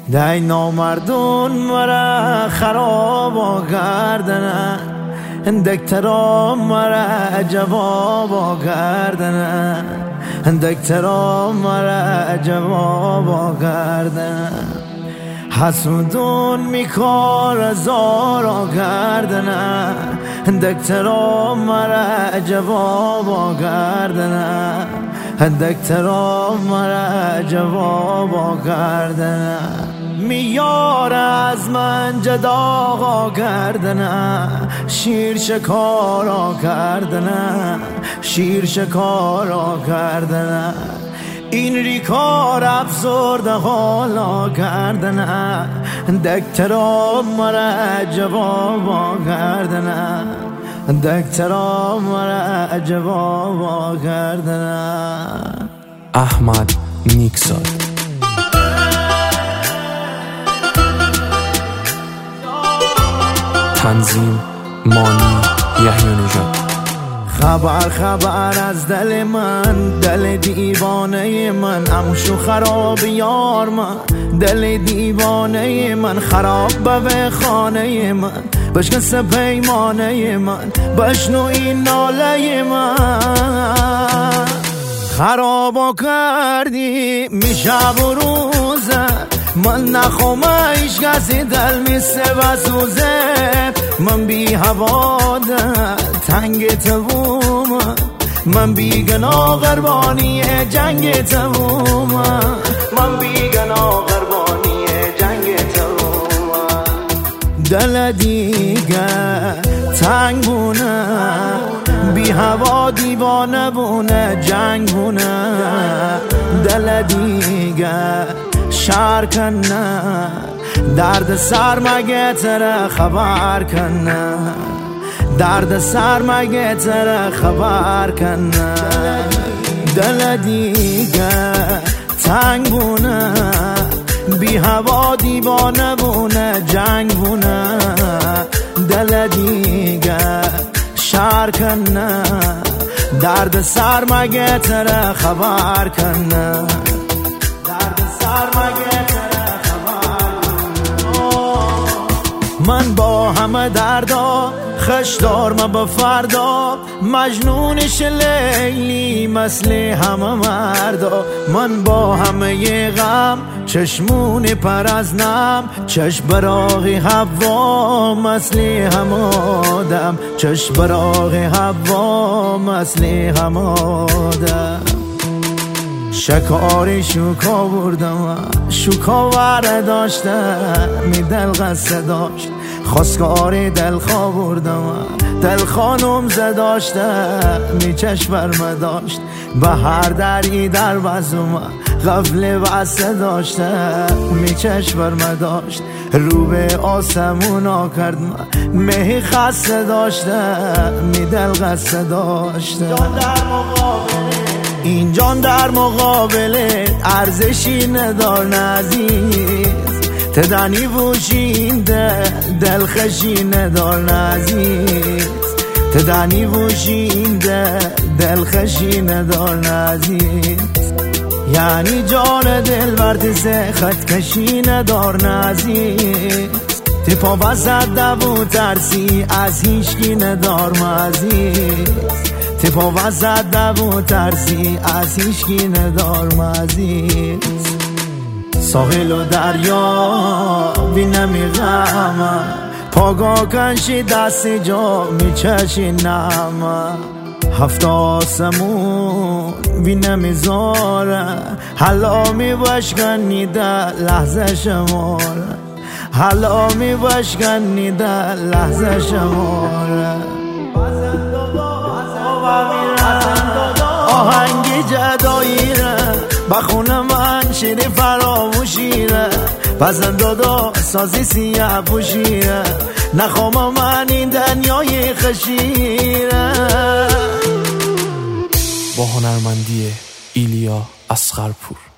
دای نامردون مرا خراب کردن، دکترا مرا جواب کردن، دکترا مرا جواب کردن. حسودون میکار زارا کردن، دکترا مرا جواب کردن، دکترا مرا جواب کردن. میار از من جدا کردن، شیر شکارا کردن، شیر شکارا کردن. این ریکار افسرده حالا کردن، دکترا مرا جواب کردن، دکترا مرا جواب کردن. احمد نیکزاد. تنظیم مانی یحیی نژاد. خبر از دل من، دل دیوانه من، امشو خراب یار من، دل دیوانه من. خراب به خانه من، بشکست پیمانه من، بشنو این ناله من. خرابا کردی میشب و روزه، من نخوام ایش کسی دل میسه و سوزه. من بی هواده تنگ تبوم، من بی گناه قربانی جنگ تبوم، من بی گناه قربانی جنگ تبوم. دل دیگه تنگ بونه، بی هوا دیوانه بونه، جنگ بونه. دل دیگه شهر کنه، درد سر مگه تره خبر کنه، درد سر مگه تره خبر کنه. دل دیگه تنگ بونه، بی هوا دیوانه بونه، جنگ بونه. دل دیگه شهر کنه، درد سر مگه تره خبر کنه، درد سر مگه تره خبر کنه. من با همه دردا خشدار ما به فردا، مجنونش لیلی مثل همه مردا. من با همه غم چشمون پر از نم، چشم براغی هوا مثل همه آدم، چشم براغی هوا مثل همه آدم. شکاری شوکا بردم، شوکا ور داشته می دل قصه داشت. خواستگاری دل خواه بردم، دل خانم زداشته می چشم برمه داشت. به هر دری در بزم غفله بسته داشته، می چشم برمه داشت. رو به آسمونا کرد مهی خسته داشته، می دل قصه داشته. این جان در مقابل ارزشی ندار نزیز، تدانی وشین دل خشی ندار نزیز، تدانی وشین دل خشی ندار نزیز. یعنی جان دل برد سه خط کشی ندار نزیز. تی پا وسط دو ترسی از هیچکی ندار مزیز، تی پا وسط دو ترسی از هیچکی ندار مزیز. ساحل و دریا بینمی غمه، پاگا کنشی دست جا میچشی نمه. هفت آسمون بینمی زاره، حالا می بشکنی در لحظه شماره، حالا می بشکنی در لحظه شماره. آهنگی جدایی ره بخونه من شیری فراموشی ره، پسند دادا سازی سیاه پوشیره، نخوام من این دنیای خشیره. با هنرمندی ایلیا اصغرپور.